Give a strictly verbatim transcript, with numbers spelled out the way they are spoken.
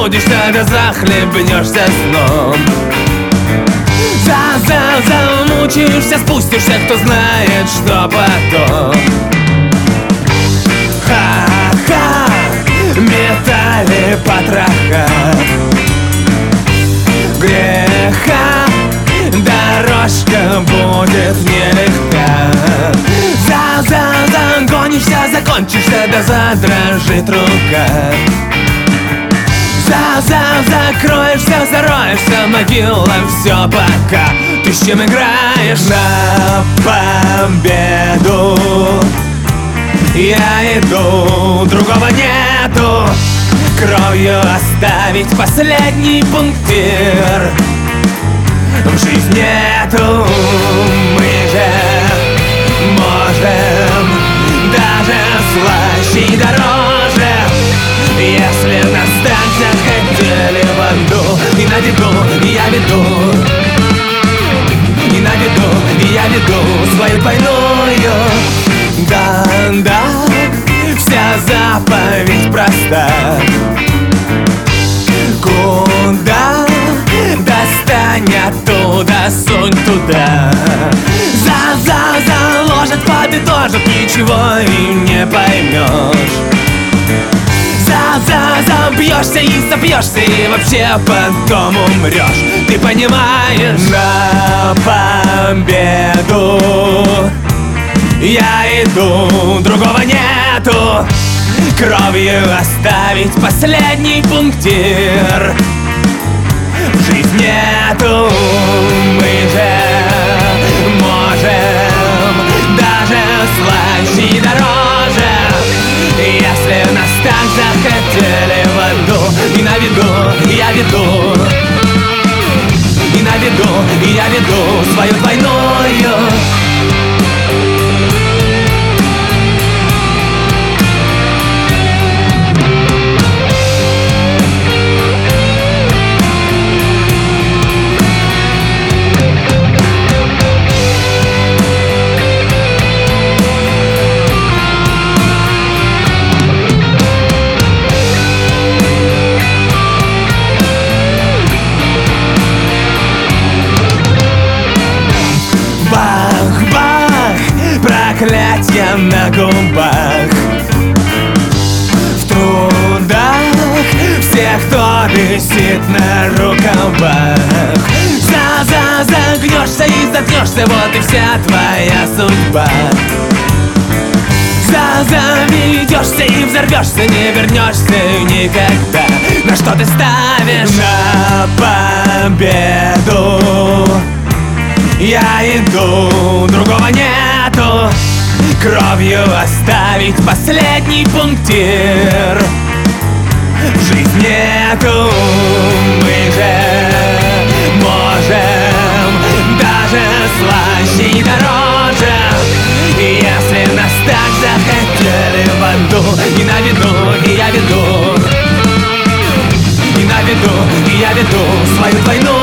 будешь, тогда захлебнешься сном. За-за-замучаешься, спустишься, кто знает, что потом. Ха-ха, метали потроха греха, дорожка будет нелегка. За-за-загонишься, закончишься, да задрожит рука. За-за-закроешься, зароешься, могила, все пока. Ты с чем играешь на победу? Я иду, другого нету. Кровью оставить последний пунктир в жизни эту. Мы же можем даже слаще и дороже, если нас так захотели в аду. И на виду, и я веду, и на виду, и я веду свою двойную. Да-да, вся заповедь проста. Куда достань оттуда, сунь туда. За-за-заложит, подытожит, ничего и не поймешь. За-за-забьешься и забьешься, и вообще потом умрешь. Ты понимаешь? На победу я иду, другого нету. Кровью оставить последний пунктир в жизни эту. Мы же можем даже слаще и дороже, если нас так захотели в аду. И на виду, я веду, и на виду, я веду свою двойную. Проклятья на губах, в трудах всех, кто висит на рукавах. За-за-загнешься и заткнешься, вот и вся твоя судьба. За-заведешься и взорвешься, не вернешься никогда. На что ты ставишь? На победу я иду, другого нету. Кровью оставить последний пунктир в жизни эту. Мы же можем даже слаще и дороже, если нас так захотели в аду. И на виду, и я веду, и на виду, и я веду свою двойную.